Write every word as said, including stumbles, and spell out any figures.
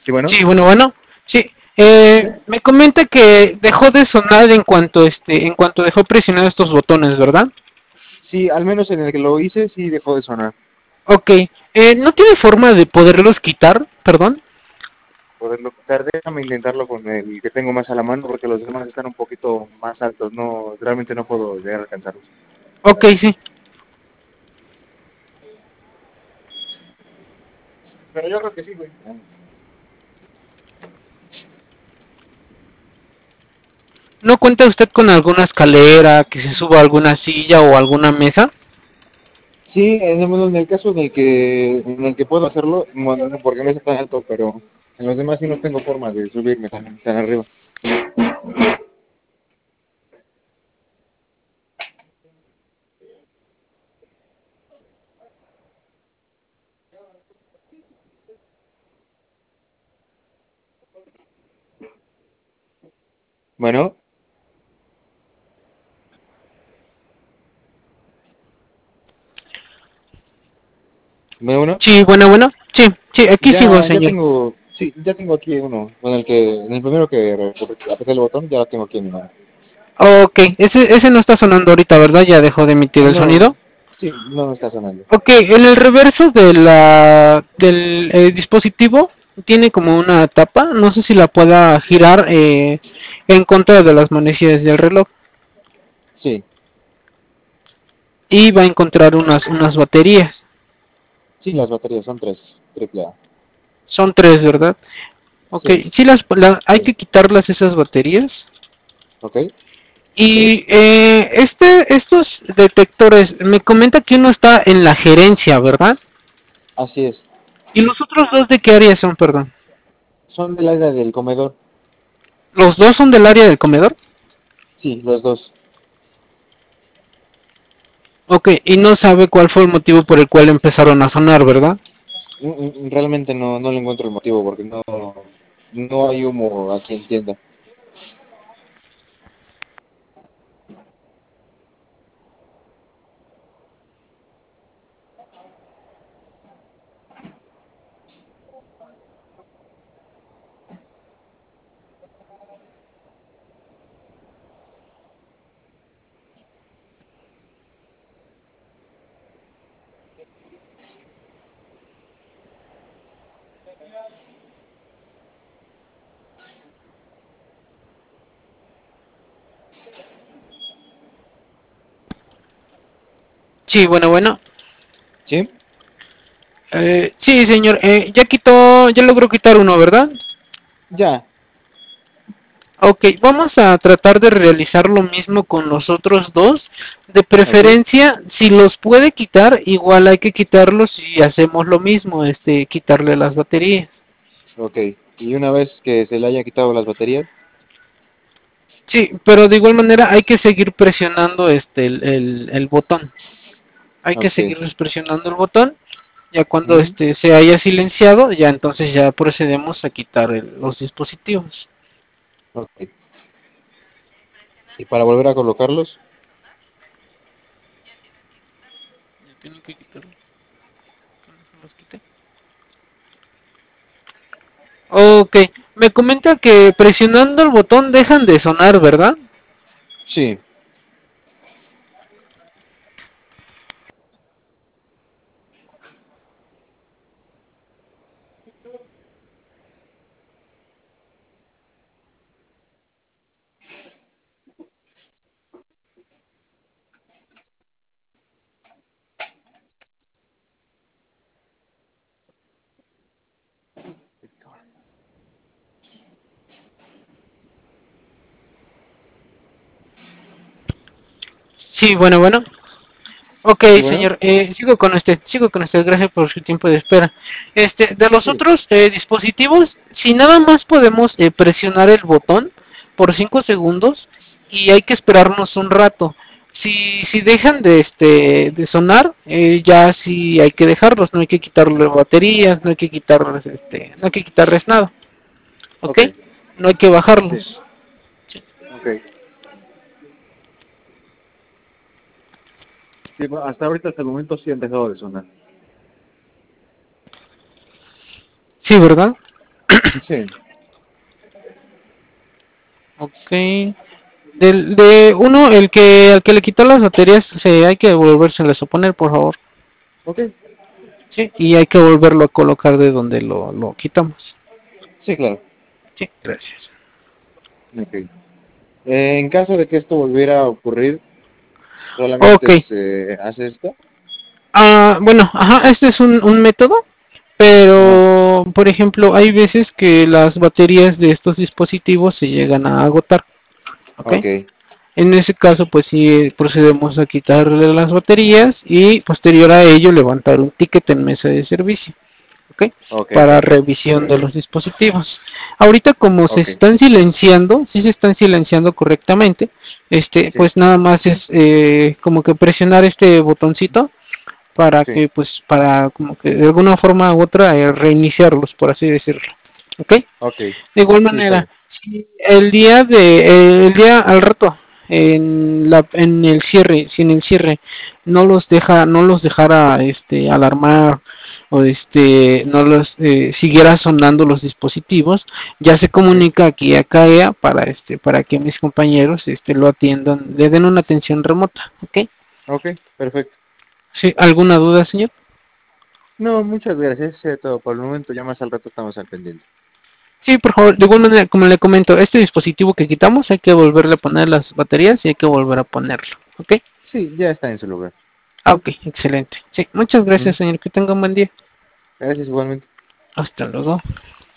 Sí, bueno. Sí, bueno, bueno, sí. Eh, me comenta que dejó de sonar en cuanto este, en cuanto dejó presionados estos botones, ¿verdad? Sí, al menos en el que lo hice, sí dejó de sonar. Ok. Eh, ¿no tiene forma de poderlos quitar? Perdón. Poderlo quitar, déjame intentarlo con el que tengo más a la mano, porque los demás están un poquito más altos. No, realmente no puedo llegar a alcanzarlos. Ok, sí. Pero yo creo que sí, güey. ¿No cuenta usted con alguna escalera que se suba a alguna silla o alguna mesa? Sí, en el, en el caso en el que en el que puedo hacerlo, bueno, no, porque no es tan alto, pero en los demás sí no tengo forma de subirme tan, tan arriba. Bueno, ¿me uno? Sí, bueno, bueno. Sí, sí, aquí sigo, Ya, ya señor. tengo, sí, ya tengo aquí uno, en el que, en el primero que apreté el botón, ya lo tengo aquí en mi mano. Ok, ese, ese no está sonando ahorita, ¿verdad? Ya dejó de emitir el No, sonido. sí, no, no está sonando. Ok, en el reverso de la, del eh, dispositivo tiene como una tapa. No sé si la pueda girar eh, en contra de las manecillas del reloj. Sí, Y va a encontrar unas, unas baterías. sí, las baterías son tres, triple A. Son tres, ¿verdad? Ok, Sí, sí las, la- hay que quitarlas esas baterías. ok, Y eh, este, estos detectores, me comenta que uno está en la gerencia, ¿verdad? así es. ¿Y los otros dos de qué área son, perdón? Son del área del comedor. ¿Los dos son del área del comedor? Sí, los dos. Ok, y no sabe cuál fue el motivo por el cual empezaron a sonar, ¿verdad? Mm, mm, Realmente no, no le encuentro el motivo porque no, no hay humo aquí en tienda. Sí, bueno, bueno. ¿Sí? Eh, sí, señor, eh, ya quitó, ya logró quitar uno, ¿verdad? Ya, Ok, vamos a tratar de realizar lo mismo con los otros dos. De ok, preferencia, si los puede quitar, igual hay que quitarlos y hacemos lo mismo, este, quitarle las baterías. ok. Y una vez que se le haya quitado las baterías, Sí, pero de igual manera hay que seguir presionando este el, el, el botón. Hay que ok. seguir presionando el botón. Ya cuando Ujú, este se haya silenciado, ya entonces ya procedemos a quitar el- los dispositivos. ok. Y para volver a colocarlos, Ya tienen que quitarlo. Los quité. Ok, me comenta que presionando el botón dejan de sonar, ¿verdad? sí. Sí, bueno, bueno. Ok, Sí, bueno, señor, eh, sigo con usted, sigo con usted, gracias por su tiempo de espera. Este, de los sí. otros eh, dispositivos, si nada más podemos eh, presionar el botón por cinco segundos y hay que esperarnos un rato. Si, si dejan de este de sonar, eh, ya sí hay que dejarlos, no hay que quitarle baterías, no hay que quitarles este, no hay que quitarles nada, ¿ok? Ok, No hay que sí, bajarlos. ok. Sí, bueno, hasta ahorita, hasta el momento sí ha empezado de sonar. Sí, ¿verdad? Sí, Ok. Del, de uno, el que al que le quitó las baterías, se, hay que volvérselas a poner, por favor. ok, Sí, y hay que volverlo a colocar de donde lo, lo quitamos. sí, claro. Sí, gracias. Ok. Eh, en caso de que esto volviera a ocurrir, Ok. solamente se hace esto. Ah, bueno, ajá, este es un, un método, Ajá, pero por ejemplo, hay veces que las baterías de estos dispositivos se llegan a agotar, ¿ok? ok, En ese caso, pues sí procedemos a quitarle las baterías y posterior a ello levantar un ticket en mesa de servicio, ¿ok? ok, Para perfecto. revisión de los dispositivos. Ahorita como se Ok, están silenciando, sí se están silenciando correctamente, este, sí, pues nada más es eh, como que presionar este botoncito para sí, que pues para como que de alguna forma u otra eh, reiniciarlos, por así decirlo. ¿Ok? ok, De igual sí, está manera, bien. si el día de eh, el día al rato en la en el cierre, si en el cierre no los deja no los dejara este alarmar o este no los eh, siguiera sonando los dispositivos, ya se Sí, comunica aquí a C A E A para este para que mis compañeros este lo atiendan, le den una atención remota, ¿ok? ok, perfecto. Sí, ¿alguna duda, señor? No, muchas gracias. Eso todo por el momento. Ya más al rato estamos al pendiente. Sí, por favor, de igual manera, como le comento, este dispositivo que quitamos hay que volverle a poner las baterías y hay que volver a ponerlo, ¿ok? Sí, ya está en su lugar. Ah, ok, excelente. Sí, muchas Mm, gracias, señor, que tenga un buen día. gracias igualmente. Hasta luego.